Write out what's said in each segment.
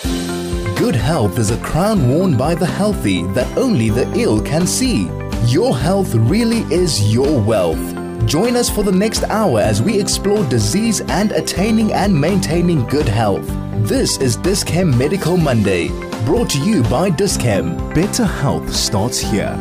Good health is a crown worn by the healthy that only the ill can see. Your health really is your wealth. Join us for the next hour as we explore disease and attaining and maintaining good health. This is Dis-Chem Medical Monday, brought to you by Dis-Chem. Better health starts here.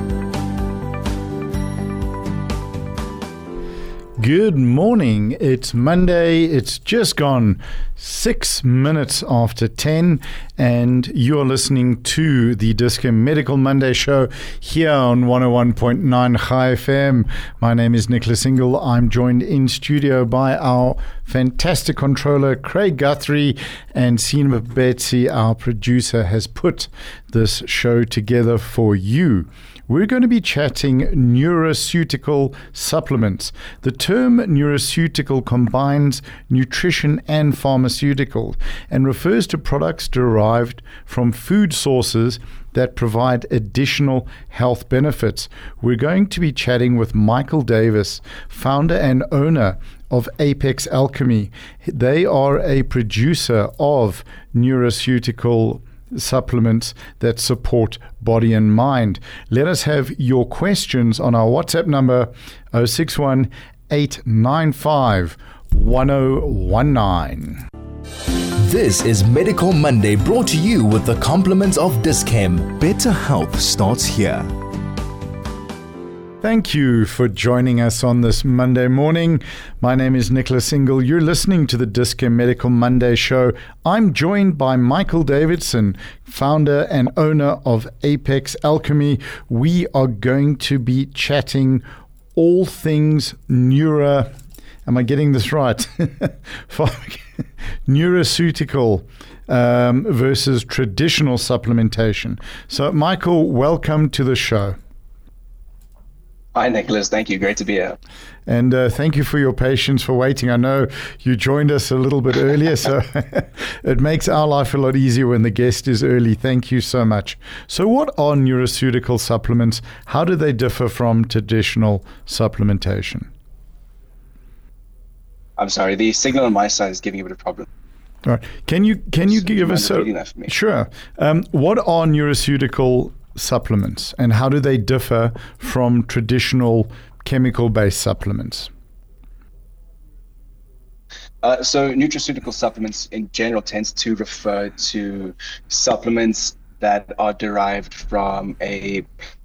Good morning. It's Monday. It's just gone 6 minutes after 10, and you're listening to the Dis-Chem Medical Monday show here on 101.9 Chai FM. My name is Nicholas Ingle. I'm joined in studio by our fantastic controller, Craig Guthrie, and Sina Betsy, our producer, has put this show together for you. We're going to be chatting nutraceutical supplements. The term nutraceutical combines nutrition and pharmaceutical and refers to products derived from food sources that provide additional health benefits. We're going to be chatting with Michael Davis, founder and owner of Apex Alchemy. They are a producer of nutraceutical supplements that support body and mind. Let us have your questions on our WhatsApp number 061 895 1019. This is Medical Monday, brought to you with the compliments of Dis-Chem. Better health starts here. Thank you for joining us on this Monday morning. My name is Nicholas Ingle. You're listening to the Dis-Chem Medical Monday show. I'm joined by Michael Davidson, founder and owner of Apex Alchemy. We are going to be chatting all things am I getting this right? Nutraceutical versus traditional supplementation. So, Michael, welcome to the show. Hi, Nicholas. Thank you. Great to be here. And thank you for your patience for waiting. I know you joined us a little bit earlier, so it makes our life a lot easier when the guest is early. Thank you so much. So what are nutraceutical supplements? How do they differ from traditional supplementation? I'm sorry. The signal on my side is giving a bit of problem. All right. Can you give us Sure. What are nutraceutical supplements, and how do they differ from traditional chemical-based supplements? So nutraceutical supplements in general tends to refer to supplements that are derived from a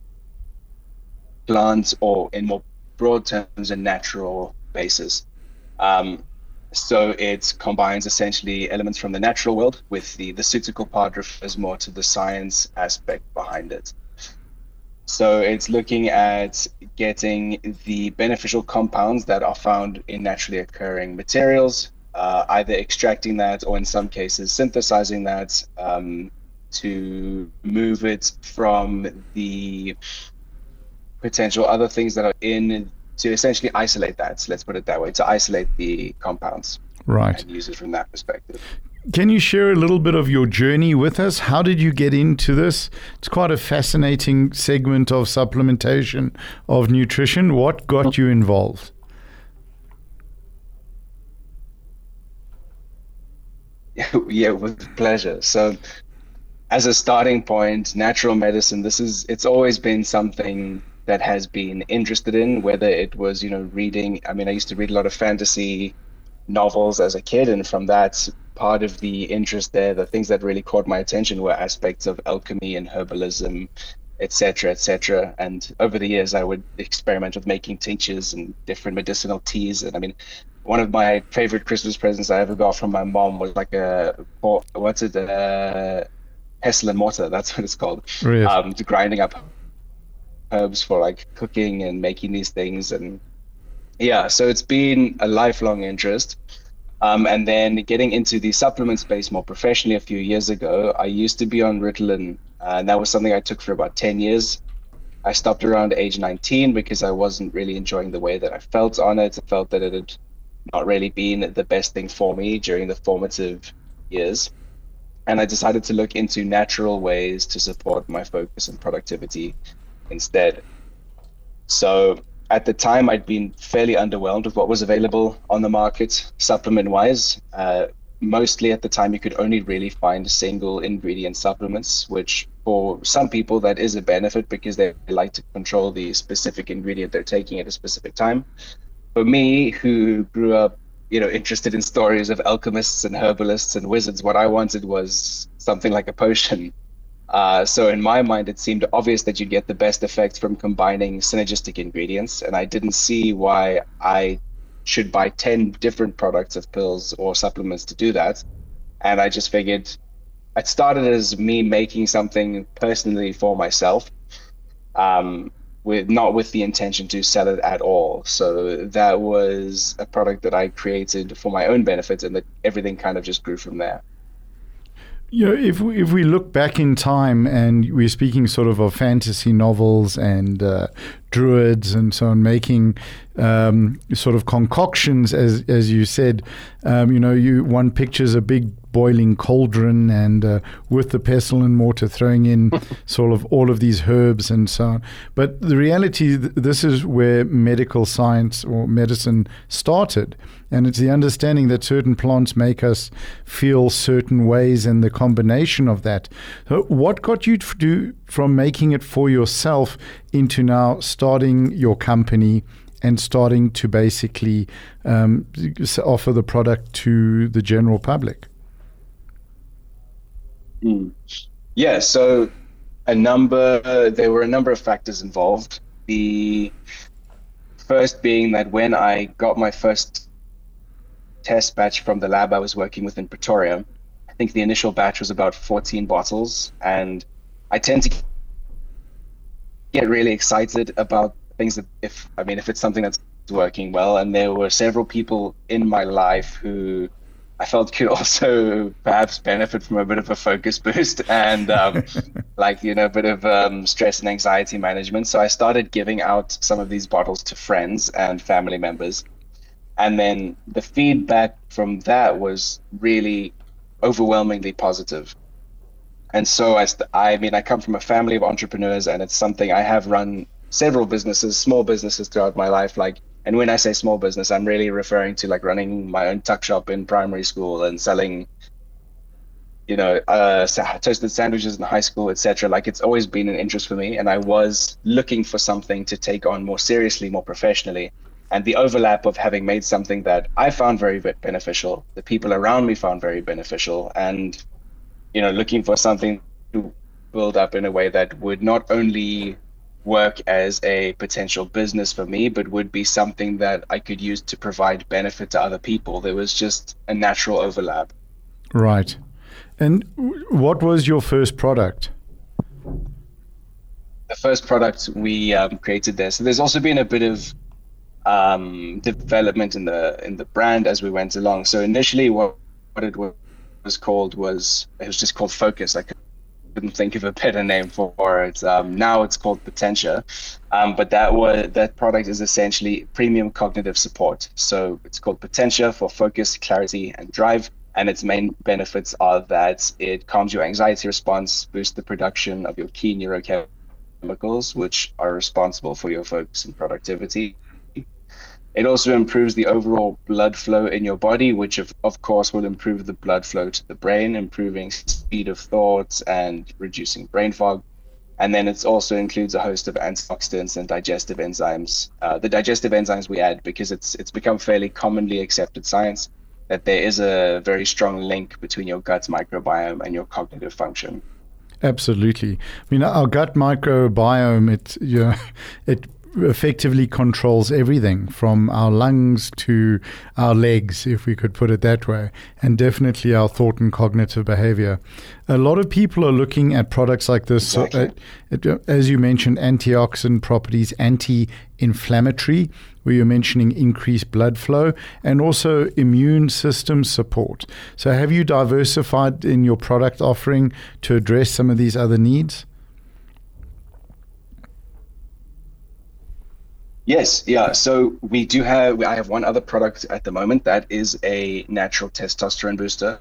plant, or in more broad terms, a natural basis. So it combines essentially elements from the natural world with the ceutical part refers more to the science aspect behind it. So it's looking at getting the beneficial compounds that are found in naturally occurring materials, either extracting that or in some cases synthesizing that to move it from the potential other things that are in, to essentially isolate that. Let's put it that way, to isolate the compounds. Right. And use it from that perspective. Can you share a little bit of your journey with us? How did you get into this? It's quite a fascinating segment of supplementation of nutrition. What got you involved? Yeah, with pleasure. So as a starting point, natural medicine, it's always been something that has been interested in, whether it was, reading. I mean, I used to read a lot of fantasy novels as a kid, and from that, part of the interest there, the things that really caught my attention were aspects of alchemy and herbalism, etc., etc. And over the years, I would experiment with making tinctures and different medicinal teas. And I mean, one of my favorite Christmas presents I ever got from my mom was like pestle and mortar. That's what it's called. Really? Grinding up herbs for like cooking and making these things. And yeah, so it's been a lifelong interest. And then getting into the supplement space more professionally a few years ago, I used to be on Ritalin, and that was something I took for about 10 years. I stopped around age 19 because I wasn't really enjoying the way that I felt on it. I felt that it had not really been the best thing for me during the formative years. And I decided to look into natural ways to support my focus and productivity instead. So at the time, I'd been fairly underwhelmed with what was available on the market supplement-wise. mostly at the time you could only really find single ingredient supplements, which for some people that is a benefit because they like to control the specific ingredient they're taking at a specific time. For me, who grew up, interested in stories of alchemists and herbalists and wizards, what I wanted was something like a potion. So in my mind, it seemed obvious that you'd get the best effect from combining synergistic ingredients, and I didn't see why I should buy 10 different products of pills or supplements to do that. And I just figured it started as me making something personally for myself, not with the intention to sell it at all. So that was a product that I created for my own benefit, and that everything kind of just grew from there. If we look back in time, and we're speaking sort of fantasy novels and druids and so on, making sort of concoctions, as you said, one pictures a big boiling cauldron and with the pestle and mortar throwing in sort of all of these herbs and so on. But the reality, this is where medical science or medicine started. And it's the understanding that certain plants make us feel certain ways, and the combination of that. So what got you to do from making it for yourself into now starting your company and starting to basically offer the product to the general public? Yeah, so there were a number of factors involved. The first being that when I got my first test batch from the lab I was working with in Pretoria, I think the initial batch was about 14 bottles, and I tend to get really excited about things that if it's something that's working well, and there were several people in my life who I felt could also perhaps benefit from a bit of a focus boost and a bit of stress and anxiety management. So I started giving out some of these bottles to friends and family members. And then the feedback from that was really overwhelmingly positive. And so I come from a family of entrepreneurs, and it's something I have run several businesses, small businesses throughout my life. And when I say small business, I'm really referring to running my own tuck shop in primary school and selling, toasted sandwiches in high school, etc. It's always been an interest for me, and I was looking for something to take on more seriously, more professionally. And the overlap of having made something that I found very beneficial, the people around me found very beneficial, and looking for something to build up in a way that would not only work as a potential business for me, but would be something that I could use to provide benefit to other people. There was just a natural overlap. Right. And what was your first product? The first product we created there. So there's also been a bit of development in the brand as we went along. So initially what it was called was just called Focus. I couldn't think of a better name for it. Now it's called Potentia, but that product is essentially premium cognitive support. So it's called Potentia for focus, clarity, and drive. And its main benefits are that it calms your anxiety response, boosts the production of your key neurochemicals, which are responsible for your focus and productivity. It also improves the overall blood flow in your body, which of course will improve the blood flow to the brain, improving speed of thoughts and reducing brain fog. And then it also includes a host of antioxidants and digestive enzymes. The digestive enzymes we add because it's become fairly commonly accepted science that there is a very strong link between your gut microbiome and your cognitive function. Absolutely. Our gut microbiome, it effectively controls everything from our lungs to our legs, if we could put it that way, and definitely our thought and cognitive behavior. A lot of people are looking at products like this, Exactly. As you mentioned, antioxidant properties, anti-inflammatory, where you're mentioning increased blood flow, and also immune system support. So have you diversified in your product offering to address some of these other needs? Yes, yeah. So I have one other product at the moment that is a natural testosterone booster.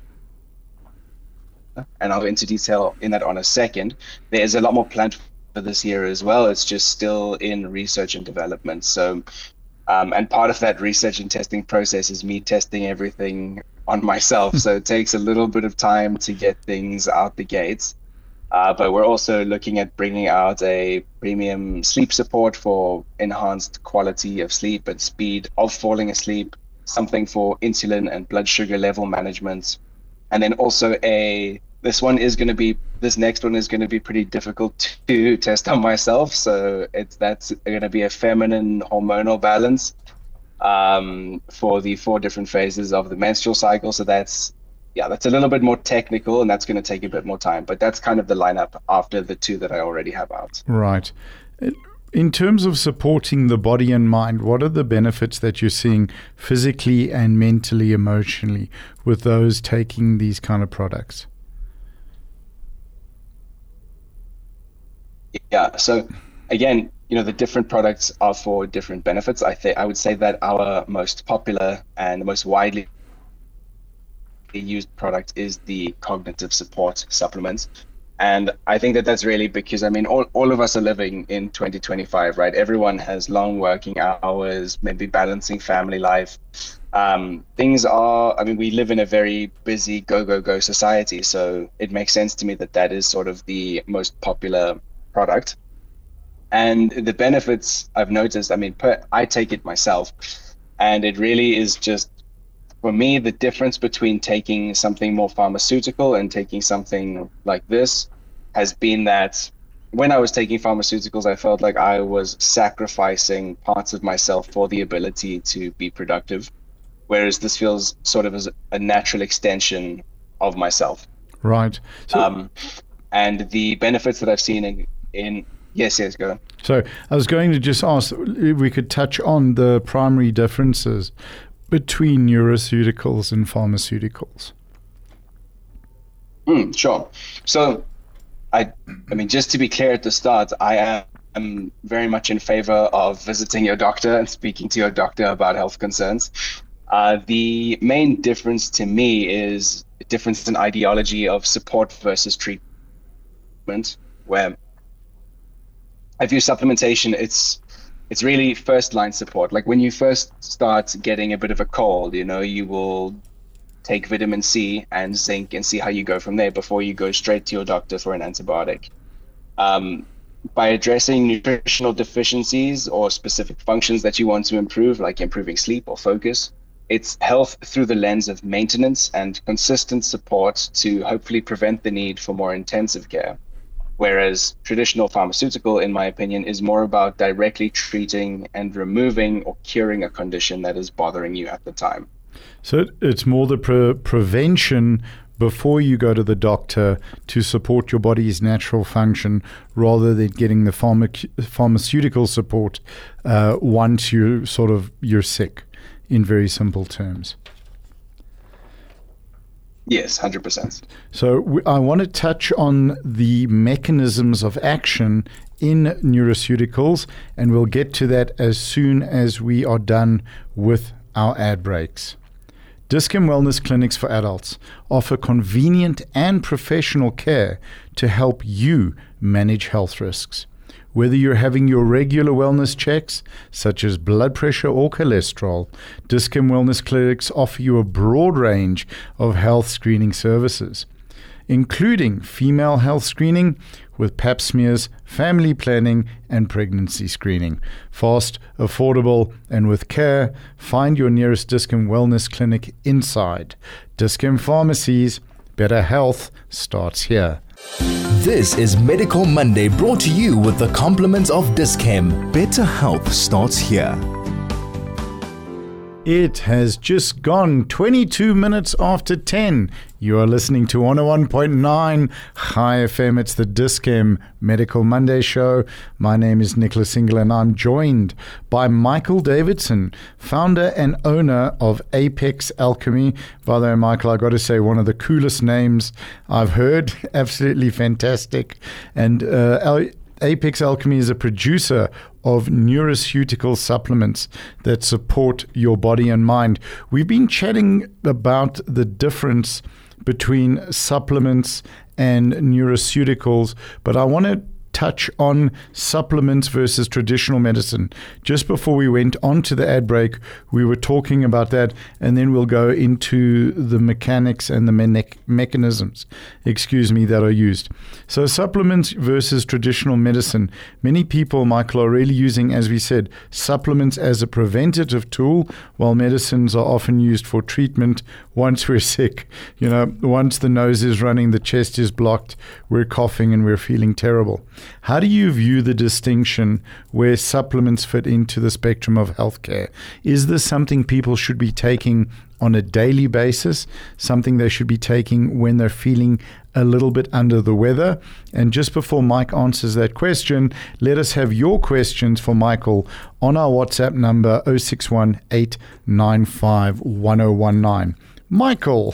And I'll go into detail in that on a second. There's a lot more planned for this year as well. It's just still in research and development. So, and part of that research and testing process is me testing everything on myself. So it takes a little bit of time to get things out the gates. But we're also looking at bringing out a premium sleep support for enhanced quality of sleep and speed of falling asleep, something for insulin and blood sugar level management. And then also this next one is going to be pretty difficult to test on myself. So that's going to be a feminine hormonal balance for the 4 different phases of the menstrual cycle. So that's a little bit more technical, and that's going to take a bit more time. But that's kind of the lineup after the 2 that I already have out. Right. In terms of supporting the body and mind, what are the benefits that you're seeing physically and mentally, emotionally with those taking these kind of products? Yeah. So again, the different products are for different benefits. I would say that our most popular and the most widely used product is the cognitive support supplement. And I think that that's really because, all of us are living in 2025, right? Everyone has long working hours, maybe balancing family life. We live in a very busy go society. So it makes sense to me that is sort of the most popular product. And the benefits I've noticed, I take it myself, and it really is just, for me, the difference between taking something more pharmaceutical and taking something like this has been that when I was taking pharmaceuticals, I felt like I was sacrificing parts of myself for the ability to be productive, whereas this feels sort of as a natural extension of myself. Right. So, and the benefits that I've seen in Yes, go on. So I was going to just ask if we could touch on the primary differences between nutraceuticals and pharmaceuticals. Sure. So, just to be clear at the start, I am very much in favor of visiting your doctor and speaking to your doctor about health concerns. The main difference to me is a difference in ideology of support versus treatment, where I view supplementation, it's really first line support. Like when you first start getting a bit of a cold, you will take vitamin C and zinc and see how you go from there before you go straight to your doctor for an antibiotic. By addressing nutritional deficiencies or specific functions that you want to improve, like improving sleep or focus, it's health through the lens of maintenance and consistent support to hopefully prevent the need for more intensive care. Whereas traditional pharmaceutical, in my opinion, is more about directly treating and removing or curing a condition that is bothering you at the time. So it's more the prevention before you go to the doctor to support your body's natural function rather than getting the pharmaceutical support once you're sick, in very simple terms. Yes, 100%. So I want to touch on the mechanisms of action in nutraceuticals, and we'll get to that as soon as we are done with our ad breaks. Dis-Chem Wellness Clinics for Adults offer convenient and professional care to help you manage health risks. Whether you're having your regular wellness checks, such as blood pressure or cholesterol, Dis-Chem Wellness Clinics offer you a broad range of health screening services, including female health screening with pap smears, family planning, and pregnancy screening. Fast, affordable, and with care, find your nearest Dis-Chem Wellness Clinic inside. Dis-Chem Pharmacies, better health starts here. This is Medical Monday, brought to you with the compliments of Dis-Chem. Better health starts here. It has just gone 22 minutes after 10. You are listening to 101.9 High FM. It's the Dis-Chem Medical Monday show. My name is Nicholas Singler, and I'm joined by Michael Davidson, founder and owner of Apex Alchemy. By the way, Michael, I got to say, one of the coolest names I've heard. Absolutely fantastic. And Apex Alchemy is a producer of nutraceutical supplements that support your body and mind. We've been chatting about the difference between supplements and nutraceuticals, but I want to touch on supplements versus traditional medicine. Just before we went on to the ad break, we were talking about that, and then we'll go into the mechanics and the mechanisms, that are used. So supplements versus traditional medicine. Many people, Michael, are really using, as we said, supplements as a preventative tool, while medicines are often used for treatment once we're sick. Once the nose is running, the chest is blocked, we're coughing and we're feeling terrible. How do you view the distinction where supplements fit into the spectrum of healthcare? Is this something people should be taking on a daily basis, something they should be taking when they're feeling a little bit under the weather? And just before Mike answers that question, let us have your questions for Michael on our WhatsApp number 061 895 1019. Michael.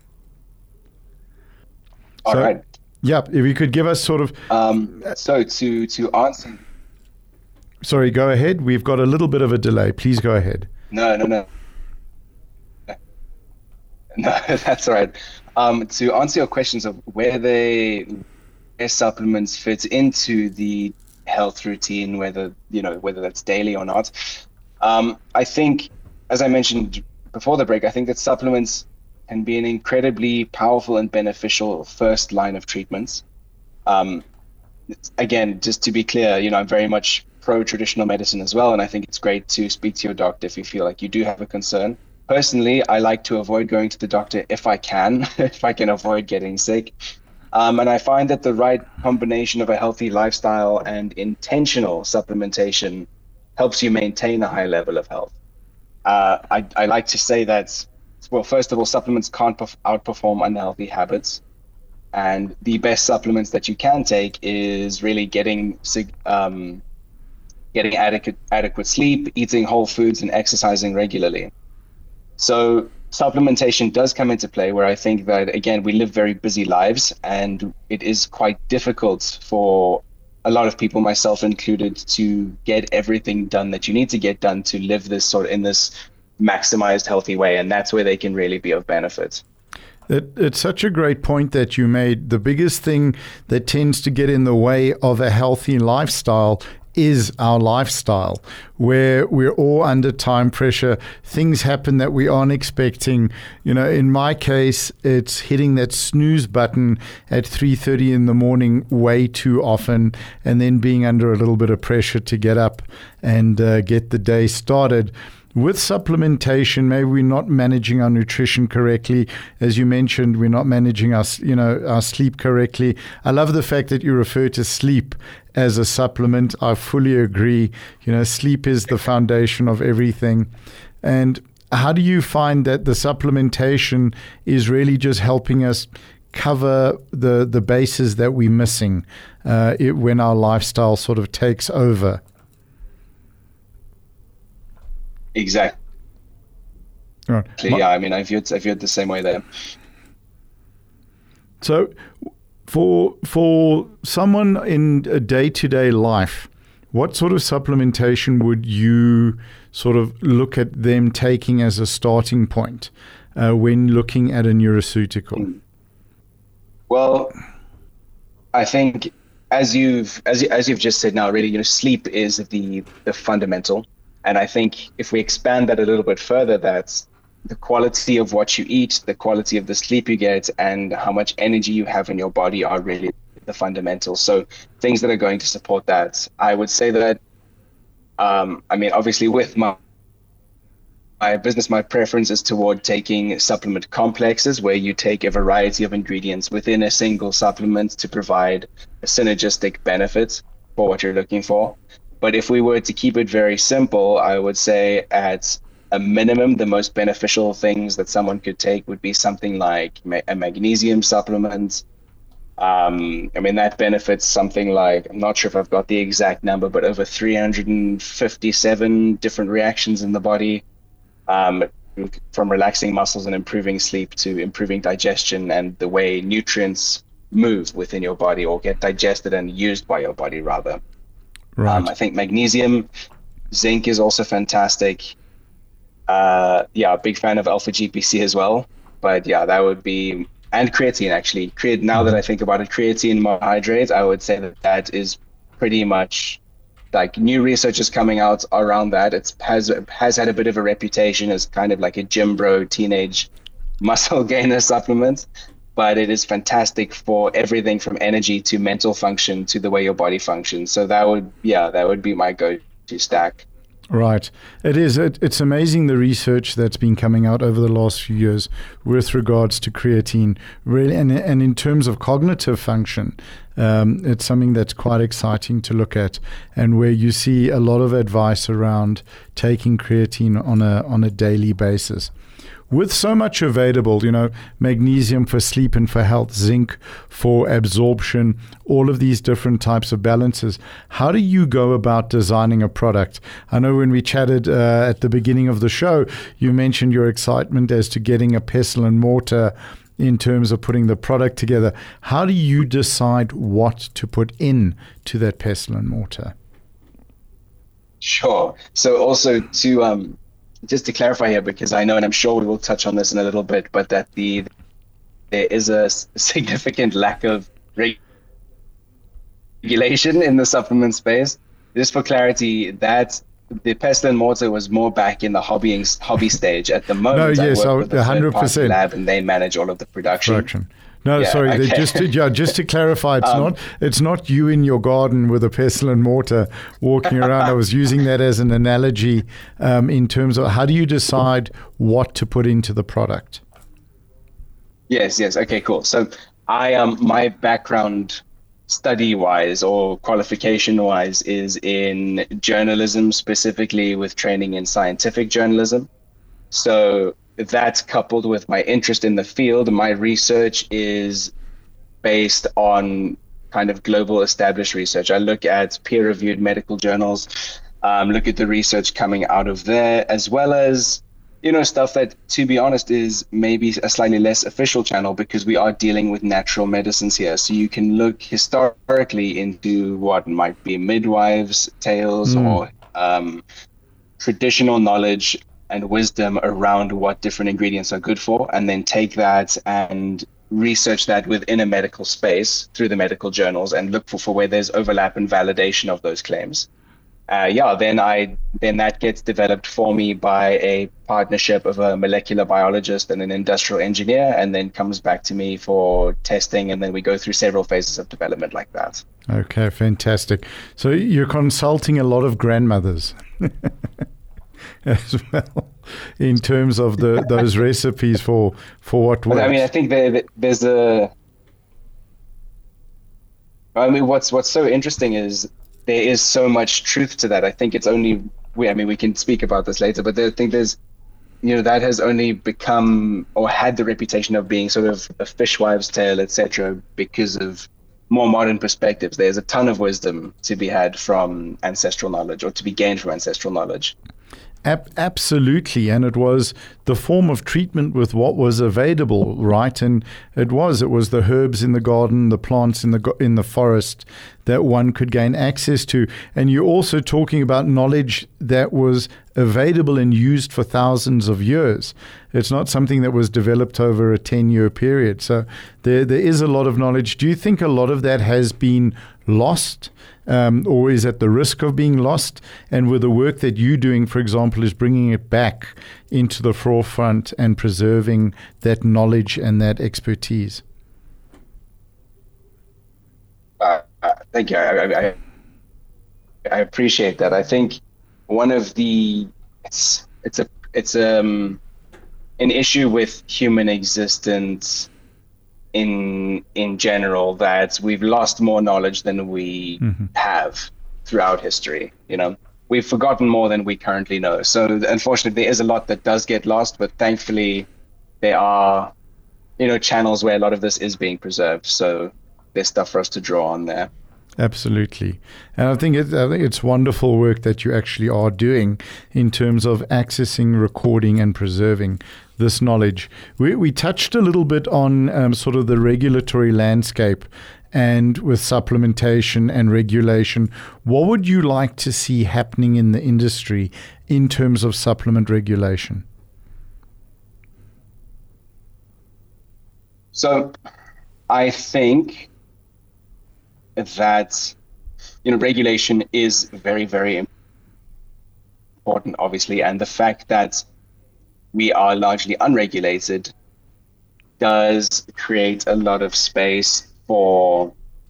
All right. Yep, if you could give us sort of... So to answer... Sorry, go ahead. We've got a little bit of a delay. Please go ahead. No, that's all right. To answer your questions of where supplements fit into the health routine, whether that's daily or not, I think, as I mentioned before the break, I think that supplements can be an incredibly powerful and beneficial first line of treatments. Again, just to be clear, I'm very much pro-traditional medicine as well, and I think it's great to speak to your doctor if you feel like you do have a concern. Personally, I like to avoid going to the doctor if I can, if I can avoid getting sick. And I find that the right combination of a healthy lifestyle and intentional supplementation helps you maintain a high level of health. I like to say that, well, first of all, supplements can't outperform unhealthy habits. And the best supplements that you can take is really getting adequate sleep, eating whole foods, and exercising regularly. So supplementation does come into play, where I think that, again, we live very busy lives, and it is quite difficult for a lot of people, myself included, to get everything done that you need to get done to live this in this maximized healthy way. And that's where they can really be of benefit. It's such a great point that you made. The biggest thing that tends to get in the way of a healthy lifestyle is our lifestyle, where we're all under time pressure. Things happen that we aren't expecting. In my case, it's hitting that snooze button at 3:30 in the morning way too often, and then being under a little bit of pressure to get up and get the day started. With supplementation, maybe we're not managing our nutrition correctly. As you mentioned, we're not managing our sleep correctly. I love the fact that you refer to sleep as a supplement. I fully agree. Sleep is the foundation of everything. And how do you find that the supplementation is really just helping us cover the bases that we're missing when our lifestyle sort of takes over? Exactly. Right. Yeah, I view it the same way there. So for someone in a day-to-day life, what sort of supplementation would you sort of look at them taking as a starting point when looking at a nutraceutical? Well, I think as you've just said now, really, sleep is the fundamental. And I think if we expand that a little bit further, that's the quality of what you eat, the quality of the sleep you get, and how much energy you have in your body are really the fundamentals. So things that are going to support that. I would say that, obviously with my business, my preference is toward taking supplement complexes, where you take a variety of ingredients within a single supplement to provide a synergistic benefit for what you're looking for. But if we were to keep it very simple, I would say at a minimum, the most beneficial things that someone could take would be something like a magnesium supplement. That benefits something like, I'm not sure if I've got the exact number, but over 357 different reactions in the body, from relaxing muscles and improving sleep to improving digestion and the way nutrients move within your body or get digested and used by your body, rather. Right. I think magnesium, zinc is also fantastic. Big fan of alpha GPC as well. But that would be, and creatine actually. Now that I think about it, creatine monohydrate, I would say that is pretty much like new research is coming out around that. It has had a bit of a reputation as kind of like a gym bro teenage muscle gainer supplement, but it is fantastic for everything from energy to mental function to the way your body functions. So that would be my go-to stack. Right. It is. It's amazing the research that's been coming out over the last few years with regards to creatine, really, and in terms of cognitive function. It's something that's quite exciting to look at, and where you see a lot of advice around taking creatine on a daily basis. With so much available, magnesium for sleep and for health, zinc for absorption, all of these different types of balances, how do you go about designing a product? I know when we chatted at the beginning of the show, you mentioned your excitement as to getting a pestle and mortar in terms of putting the product together. How do you decide what to put in to that pestle and mortar? Sure. So also to just to clarify here, because I know, and I'm sure we will touch on this in a little bit, but that there is a significant lack of regulation in the supplement space. Just for clarity, that the pestle and mortar was more back in the hobby stage. At the moment, I work with a 100% lab, and they manage all of the production. No, yeah, sorry. Okay. Just to clarify, it's not you in your garden with a pestle and mortar walking around. I was using that as an analogy in terms of how do you decide what to put into the product? Yes. Okay, cool. So my background study-wise or qualification-wise is in journalism, specifically with training in scientific journalism. So that's coupled with my interest in the field. My research is based on kind of global established research. I look at peer-reviewed medical journals, look at the research coming out of there, as well as, stuff that, to be honest, is maybe a slightly less official channel because we are dealing with natural medicines here. So you can look historically into what might be midwives' tales or traditional knowledge and wisdom around what different ingredients are good for, and then take that and research that within a medical space through the medical journals and look for where there's overlap and validation of those claims. Then that gets developed for me by a partnership of a molecular biologist and an industrial engineer, and then comes back to me for testing, and then we go through several phases of development like that. Okay, fantastic. So you're consulting a lot of grandmothers. As well, in terms of those recipes for what works. I mean, I think there's what's so interesting is there is so much truth to that. I think it's only we can speak about this later, but I think there's that has only become or had the reputation of being sort of a fishwives tale, etc., because of more modern perspectives. There's a ton of wisdom to be had from ancestral knowledge, or to be gained from ancestral knowledge. Absolutely, and it was the form of treatment with what was available, right? And it was the herbs in the garden, the plants in the forest that one could gain access to. And you're also talking about knowledge that was available and used for thousands of years. It's not something that was developed over a 10-year period. So there is a lot of knowledge. Do you think a lot of that has been lost? Or is at the risk of being lost? And with the work that you're doing, for example, is bringing it back into the forefront and preserving that knowledge and that expertise. Thank you. I appreciate that. I think one of it's an issue with human existence in general, that we've lost more knowledge than we have throughout history. We've forgotten more than we currently know. So unfortunately, there is a lot that does get lost, but thankfully there are, channels where a lot of this is being preserved. So there's stuff for us to draw on there. Absolutely. And I think it's wonderful work that you actually are doing in terms of accessing, recording, and preserving this knowledge. We touched a little bit on sort of the regulatory landscape and with supplementation and regulation. What would you like to see happening in the industry in terms of supplement regulation? So I think that regulation is very, very important, obviously, and the fact that we are largely unregulated does create a lot of space for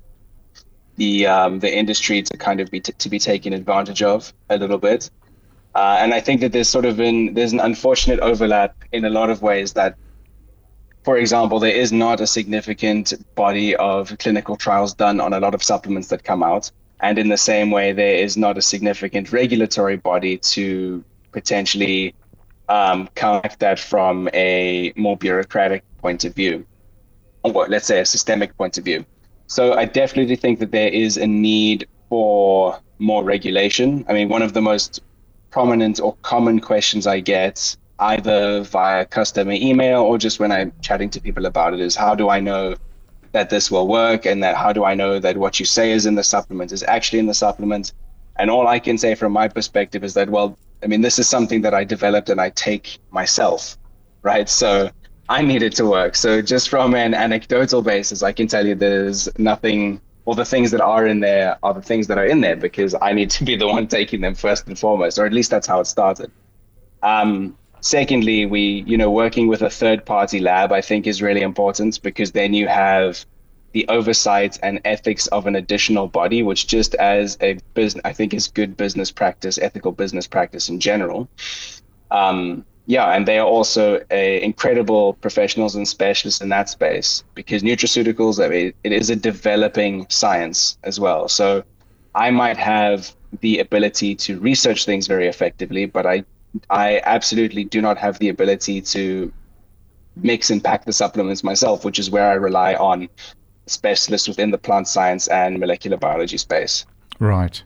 the industry to kind of be taken advantage of a little bit. And I think that there's an unfortunate overlap in a lot of ways that, for example, there is not a significant body of clinical trials done on a lot of supplements that come out. And in the same way, there is not a significant regulatory body to potentially counteract that from a more bureaucratic point of view, or let's say a systemic point of view. So I definitely think that there is a need for more regulation. I mean, one of the most prominent or common questions I get, either via customer email or just when I'm chatting to people about it, is how do I know that this will work, and that how do I know that what you say is in the supplement is actually in the supplement? And all I can say from my perspective is that, well, I mean, this is something that I developed and I take myself, right? So I need it to work. So just from an anecdotal basis, I can tell you there's nothing, or the things that are in there are the things that are in there because I need to be the one taking them first and foremost, or at least that's how it started. Secondly, working with a third-party lab, I think, is really important, because then you have the oversight and ethics of an additional body, which just as a business, I think, is good business practice, ethical business practice in general. And they are also incredible professionals and specialists in that space, because nutraceuticals, I mean, it is a developing science as well. So I might have the ability to research things very effectively, but I absolutely do not have the ability to mix and pack the supplements myself, which is where I rely on specialists within the plant science and molecular biology space. Right.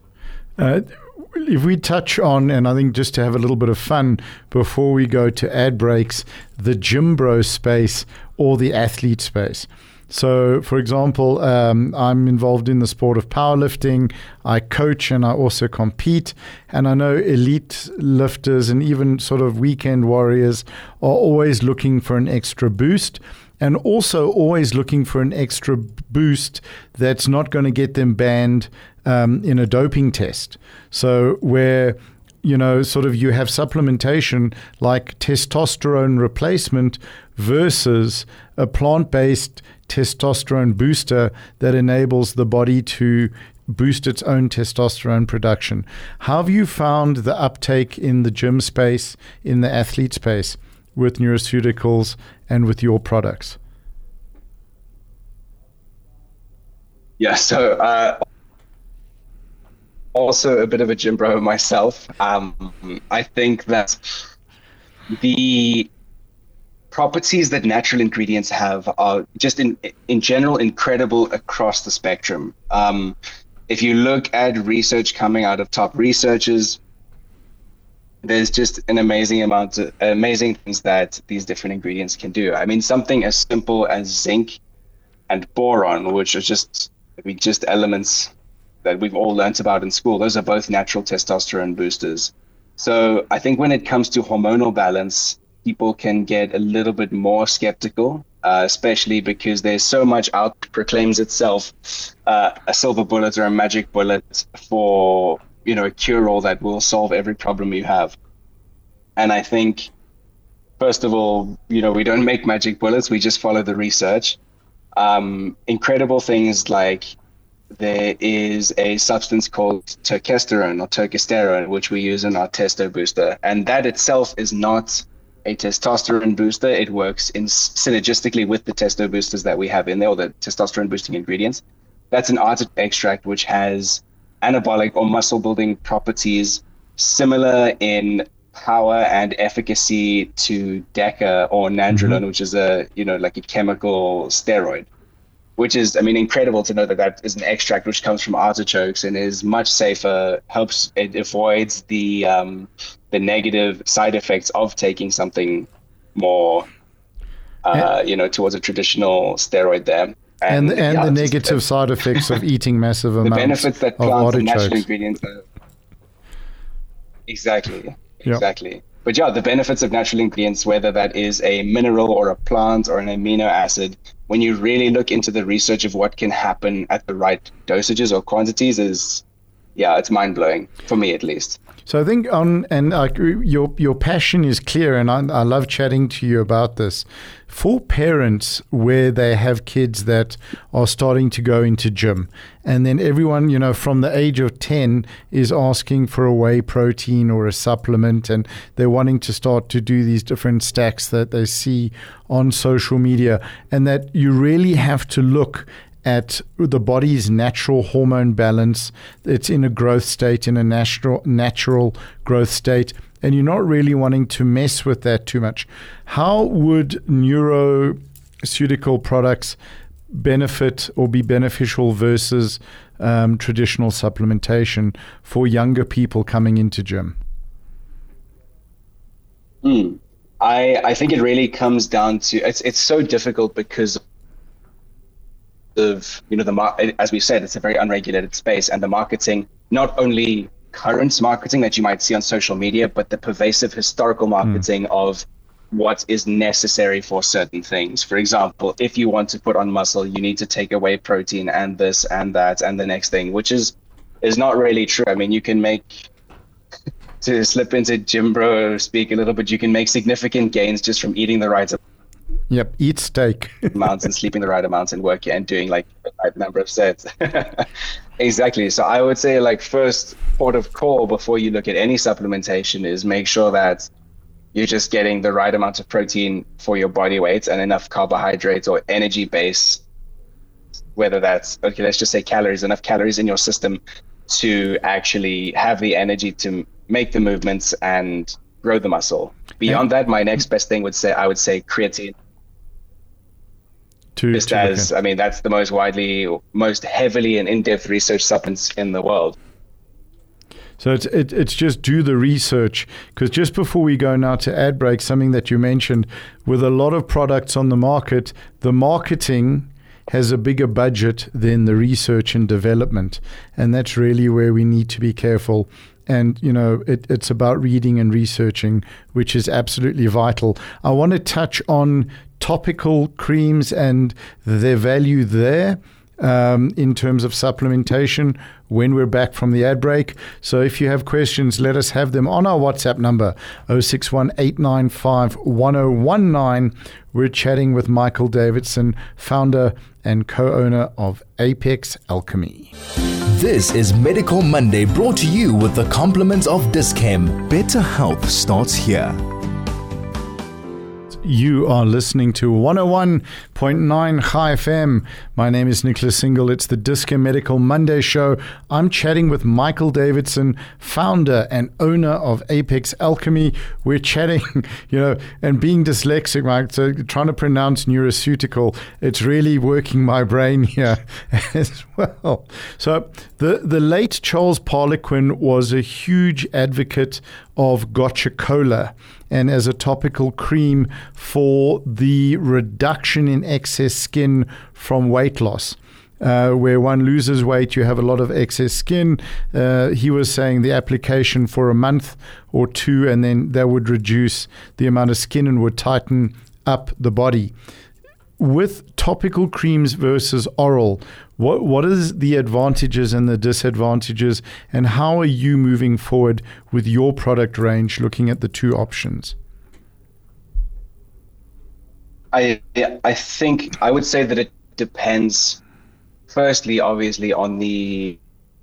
If we touch on, and I think just to have a little bit of fun before we go to ad breaks, the gym bro space or the athlete space. So, for example, I'm involved in the sport of powerlifting. I coach and I also compete. And I know elite lifters and even sort of weekend warriors are always looking for an extra boost, and also always looking for an extra boost that's not going to get them banned in a doping test. So where, sort of you have supplementation like testosterone replacement versus a plant-based testosterone booster that enables the body to boost its own testosterone production. How have you found the uptake in the gym space, in the athlete space, with nutraceuticals and with your products? Yeah, so also a bit of a gym bro myself. I think that the properties that natural ingredients have are just in general incredible across the spectrum. If you look at research coming out of top researchers, there's just an amazing amount of amazing things that these different ingredients can do. I mean, something as simple as zinc and boron, which are just elements that we've all learnt about in school. Those are both natural testosterone boosters. So I think when it comes to hormonal balance, people can get a little bit more skeptical, especially because there's so much out proclaims itself a silver bullet or a magic bullet for, a cure-all that will solve every problem you have. And I think, first of all, we don't make magic bullets, we just follow the research. Incredible things like there is a substance called turkesterone or turkesterone, which we use in our testo booster. And that itself is not a testosterone booster. It works synergistically with the testo boosters that we have in there, or the testosterone boosting ingredients. That's an artichoke extract, which has anabolic or muscle building properties similar in power and efficacy to DECA or nandrolone, which is like a chemical steroid, which is, incredible to know that is an extract which comes from artichokes and is much safer, it avoids the negative side effects of taking something more, towards a traditional steroid there. And the negative side effects of eating massive amounts of artichokes. The benefits that plants and natural ingredients have. Exactly. Yep. But the benefits of natural ingredients, whether that is a mineral or a plant or an amino acid, when you really look into the research of what can happen at the right dosages or quantities, it's mind blowing for me at least. So I think your passion is clear, and I love chatting to you about this. For parents where they have kids that are starting to go into gym, and then everyone, from the age of 10 is asking for a whey protein or a supplement, and they're wanting to start to do these different stacks that they see on social media, and that you really have to look at the body's natural hormone balance. It's in a growth state, in a natural growth state, and you're not really wanting to mess with that too much. How would neuroceutical products benefit or be beneficial versus traditional supplementation for younger people coming into gym? I think it really comes down to, it's so difficult because of as we said, it's a very unregulated space, and the marketing, not only current marketing that you might see on social media, but the pervasive historical marketing of what is necessary for certain things. For example, if you want to put on muscle, you need to take away protein and this and that and the next thing, which is not really true. I mean, you can make, to slip into gym bro speak a little bit, you can make significant gains just from eating the right Yep, eat steak. amounts and sleeping the right amounts and working and doing like the right number of sets. Exactly. So I would say, like, first port of call before you look at any supplementation is make sure that you're just getting the right amount of protein for your body weight and enough carbohydrates or energy base, whether that's, okay, let's just say calories, enough calories in your system to actually have the energy to make the movements and grow the muscle. Beyond that, my next best thing I would say creatine. That's the most heavily and in-depth research supplements in the world. So it's just do the research, because just before we go now to ad break, something that you mentioned, with a lot of products on the market, the marketing has a bigger budget than the research and development, and that's really where we need to be careful. And, it's about reading and researching, which is absolutely vital. I want to touch on topical creams and their value there in terms of supplementation when we're back from the ad break. So if you have questions, let us have them on our WhatsApp number, 061-895-1019. We're chatting with Michael Davidson, founder and co-owner of Apex Alchemy. This is Medical Monday, brought to you with the compliments of Dis-Chem. Better health starts here. You are listening to 101.9 Chai FM. My name is Nicholas Single. It's the Dis-Chem Medical Monday show. I'm chatting with Michael Davidson, founder and owner of Apex Alchemy. We're chatting, and being dyslexic, Mike, so trying to pronounce neuroceutical, it's really working my brain here as well. So the late Charles Poliquin was a huge advocate of Gotcha Cola, and as a topical cream for the reduction in excess skin from weight loss. Where one loses weight, you have a lot of excess skin. He was saying the application for a month or two, and then that would reduce the amount of skin and would tighten up the body. With topical creams versus oral, what is the advantages and the disadvantages, and how are you moving forward with your product range, looking at the two options? I think I would say that it depends, firstly, obviously, on the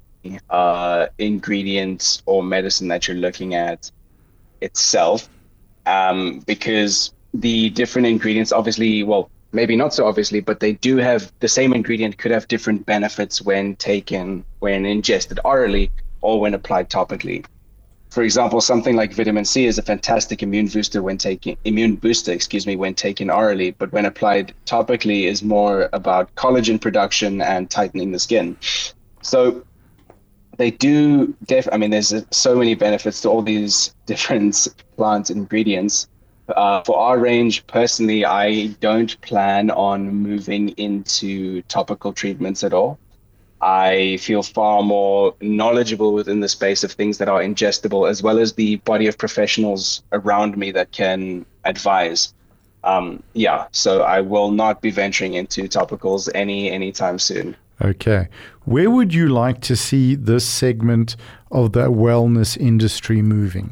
ingredients or medicine that you're looking at itself, because the different ingredients, obviously, well, maybe not so obviously, but they do have, the same ingredient could have different benefits when ingested orally or when applied topically. For example, something like vitamin C is a fantastic immune booster when taken orally, but when applied topically is more about collagen production and tightening the skin. So they do, there's so many benefits to all these different plant ingredients. For our range, personally, I don't plan on moving into topical treatments at all. I feel far more knowledgeable within the space of things that are ingestible, as well as the body of professionals around me that can advise. So I will not be venturing into topicals anytime soon. Okay. Where would you like to see this segment of the wellness industry moving?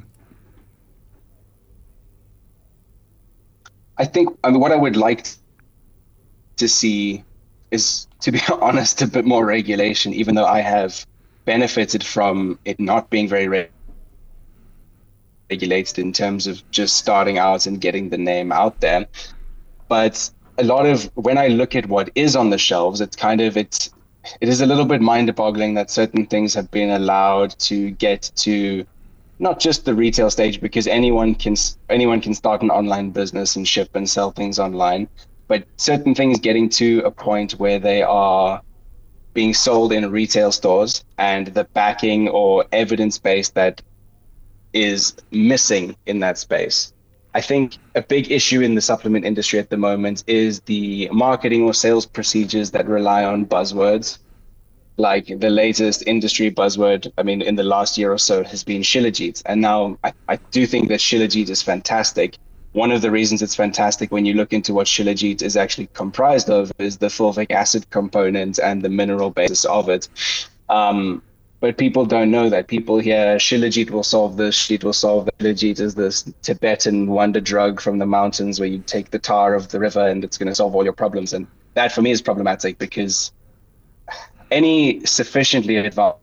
I think what I would like to see is, to be honest, a bit more regulation, even though I have benefited from it not being very regulated in terms of just starting out and getting the name out there. But when I look at what is on the shelves, it is a little bit mind-boggling that certain things have been allowed to get to not just the retail stage, because anyone can start an online business and ship and sell things online, but certain things getting to a point where they are being sold in retail stores and the backing or evidence base that is missing in that space. I think a big issue in the supplement industry at the moment is the marketing or sales procedures that rely on buzzwords. Like the latest industry buzzword, in the last year or so, has been Shilajit. And now I do think that Shilajit is fantastic. One of the reasons it's fantastic, when you look into what Shilajit is actually comprised of, is the fulvic acid component and the mineral basis of it. But people don't know that. People hear Shilajit will solve this, Shilajit will solve that. Shilajit is this Tibetan wonder drug from the mountains where you take the tar of the river and it's going to solve all your problems. And that for me is problematic, because any sufficiently advanced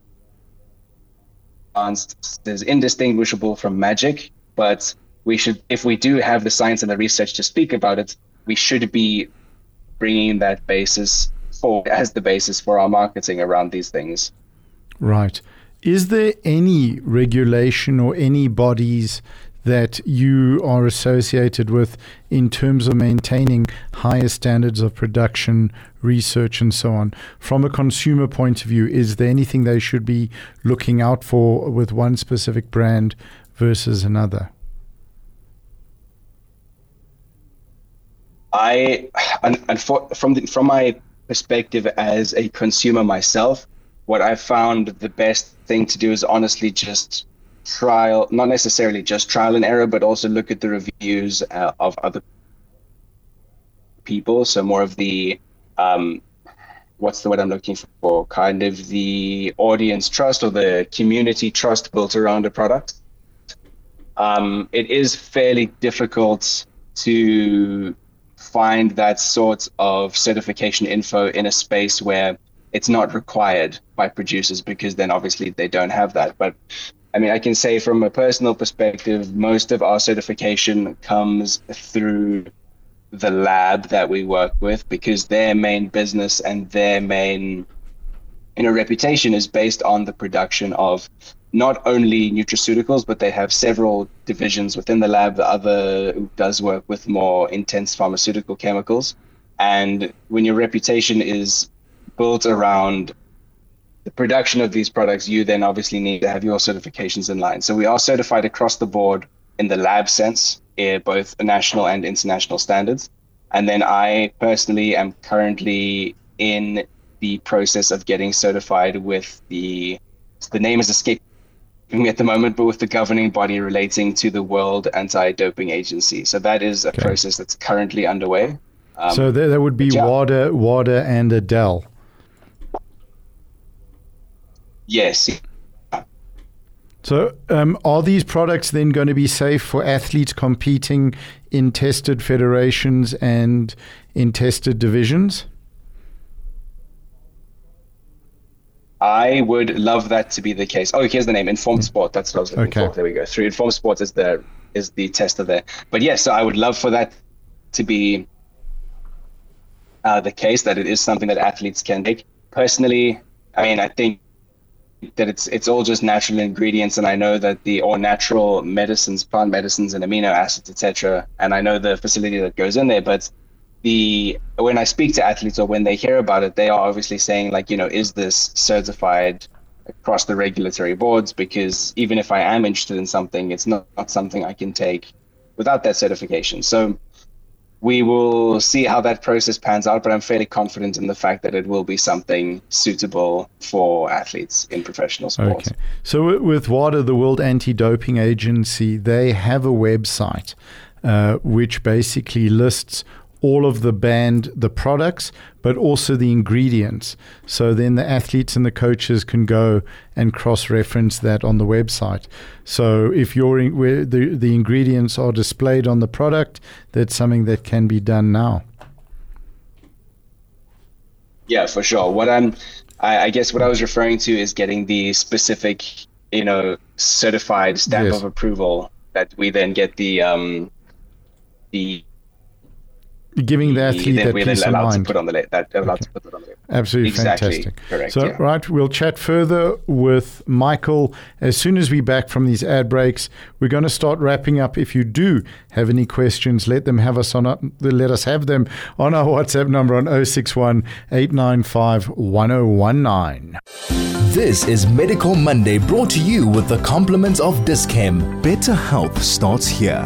is indistinguishable from magic, but if we do have the science and the research to speak about it, we should be bringing that basis forward as the basis for our marketing around these things. Right. Is there any regulation or any bodies that you are associated with in terms of maintaining higher standards of production, research, and so on? From a consumer point of view, is there anything they should be looking out for with one specific brand versus another? From my perspective as a consumer myself, what I've found the best thing to do is honestly just not necessarily just trial and error, but also look at the reviews of other people. So more of the, what's the word I'm looking for? Kind of the audience trust or the community trust built around a product. It is fairly difficult to find that sort of certification info in a space where it's not required by producers, because then obviously they don't have that. But I can say from a personal perspective, most of our certification comes through the lab that we work with, because their main business and their main reputation is based on the production of not only nutraceuticals, but they have several divisions within the lab. The other does work with more intense pharmaceutical chemicals. And when your reputation is built around the production of these products, you then obviously need to have your certifications in line. So we are certified across the board in the lab sense, both national and international standards. And then I personally am currently in the process of getting certified with the name is escaping me at the moment, but with the governing body relating to the World Anti-Doping Agency. So that is a process that's currently underway. So there would be WADA and Adele. Yes. So are these products then going to be safe for athletes competing in tested federations and in tested divisions? I would love that to be the case. Oh, here's the name, Informed Sport. That's what I was looking for. There we go. Through Informed Sport is the tester there. But yes, so I would love for that to be the case, that it is something that athletes can take. Personally, I think that it's all just natural ingredients, and I know that or natural medicines, plant medicines and amino acids, etc. And I know the facility that goes in there, but when I speak to athletes or when they hear about it, they are obviously saying is this certified across the regulatory boards? Because even if I am interested in something, it's not something I can take without that certification. So we will see how that process pans out, but I'm fairly confident in the fact that it will be something suitable for athletes in professional sports. Okay. So with WADA, the World Anti-Doping Agency, they have a website. which basically lists all of the products, but also the ingredients. So then the athletes and the coaches can go and cross-reference that on the website. So if where the ingredients are displayed on the product, that's something that can be done now. Yeah, for sure. I guess what I was referring to is getting the specific, certified stamp of approval that we then get the giving the athlete that peace of mind. To put on the allowed to put it on the list. Absolutely exactly. Fantastic. Correct. So, yeah. Right, we'll chat further with Michael as soon as we're back from these ad breaks. We're going to start wrapping up. If you do have any questions, let us have them on our WhatsApp number on 061 895 1019. This is Medical Monday, brought to you with the compliments of Dis-Chem. Better health starts here.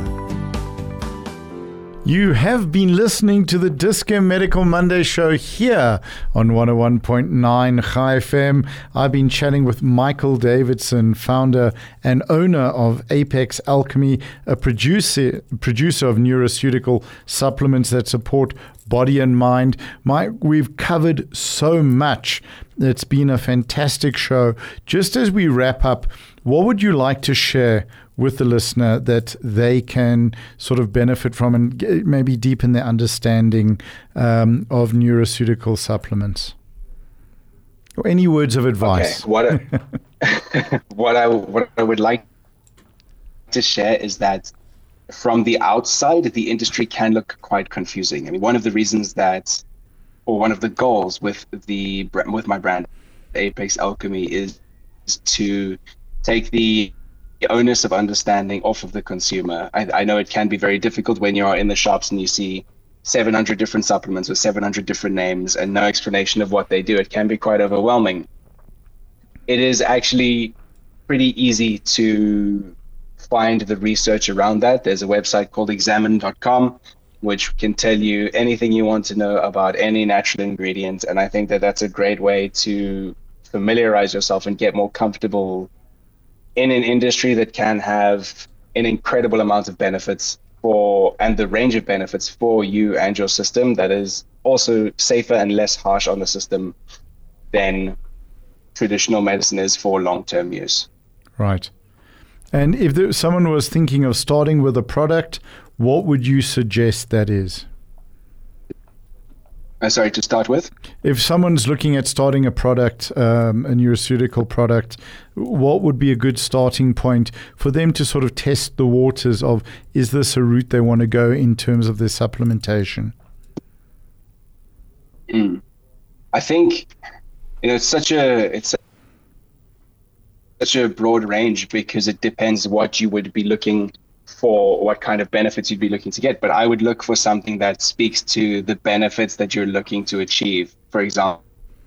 You have been listening to the Dis-Chem Medical Monday show here on 101.9 Chai FM. I've been chatting with Michael Davidson, founder and owner of Apex Alchemy, a producer of nutraceutical supplements that support body and mind. Mike, we've covered so much. It's been a fantastic show. Just as we wrap up, what would you like to share with the listener that they can sort of benefit from and maybe deepen their understanding of nutraceutical supplements? Or any words of advice? Okay. What I would like to share is that from the outside, the industry can look quite confusing. I mean, one of the reasons one of the goals with my brand, Apex Alchemy, is to take the onus of understanding off of the consumer. I know it can be very difficult when you're in the shops and you see 700 different supplements with 700 different names and no explanation of what they do. It can be quite overwhelming. It is actually pretty easy to find the research around that. There's a website called examine.com, which can tell you anything you want to know about any natural ingredient. And I think that that's a great way to familiarize yourself and get more comfortable in an industry that can have an incredible amount of benefits and the range of benefits for you and your system that is also safer and less harsh on the system than traditional medicine is for long-term use. Right. And if someone was thinking of starting with a product, what would you suggest that is? Sorry, to start with? If someone's looking at starting a product, a nutraceutical product, what would be a good starting point for them to sort of test the waters of, is this a route they want to go in terms of their supplementation? I think, it's such a broad range because it depends what you would be looking for, what kind of benefits you'd be looking to get. But I would look for something that speaks to the benefits that you're looking to achieve. For example,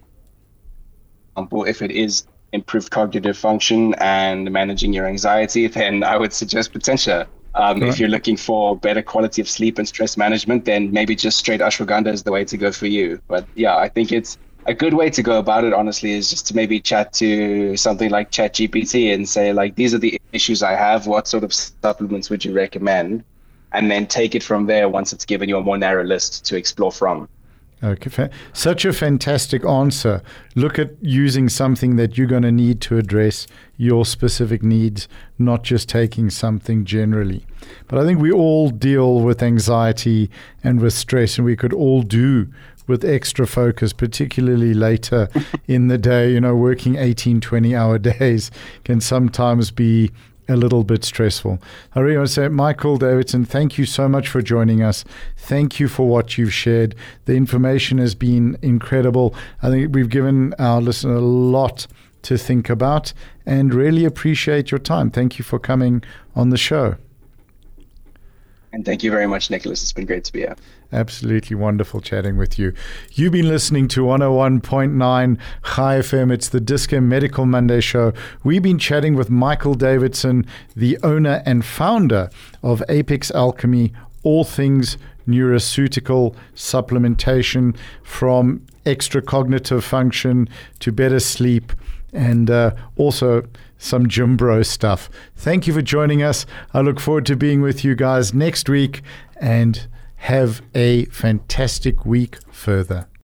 if it is improved cognitive function and managing your anxiety, then I would suggest Potentia. If you're looking for better quality of sleep and stress management, then maybe just straight ashwagandha is the way to go for you. But yeah, I think it's a good way to go about it, honestly, is just to maybe chat to something like ChatGPT and say, like, these are the issues I have. What sort of supplements would you recommend? And then take it from there once it's given you a more narrow list to explore from. Okay, such a fantastic answer. Look at using something that you're going to need to address your specific needs, not just taking something generally. But I think we all deal with anxiety and with stress, and we could all do with extra focus, particularly later in the day. Working 18, 20-hour days can sometimes be a little bit stressful. I really want to say, Michael Davidson, thank you so much for joining us. Thank you for what you've shared. The information has been incredible. I think we've given our listener a lot to think about and really appreciate your time. Thank you for coming on the show. And thank you very much, Nicholas. It's been great to be here. Absolutely wonderful chatting with you. You've been listening to 101.9 Chai FM. It's the Dis-Chem Medical Monday show. We've been chatting with Michael Davidson, the owner and founder of Apex Alchemy, all things nutraceutical supplementation, from extra cognitive function to better sleep and also some gym bro stuff. Thank you for joining us. I look forward to being with you guys next week, and have a fantastic week further.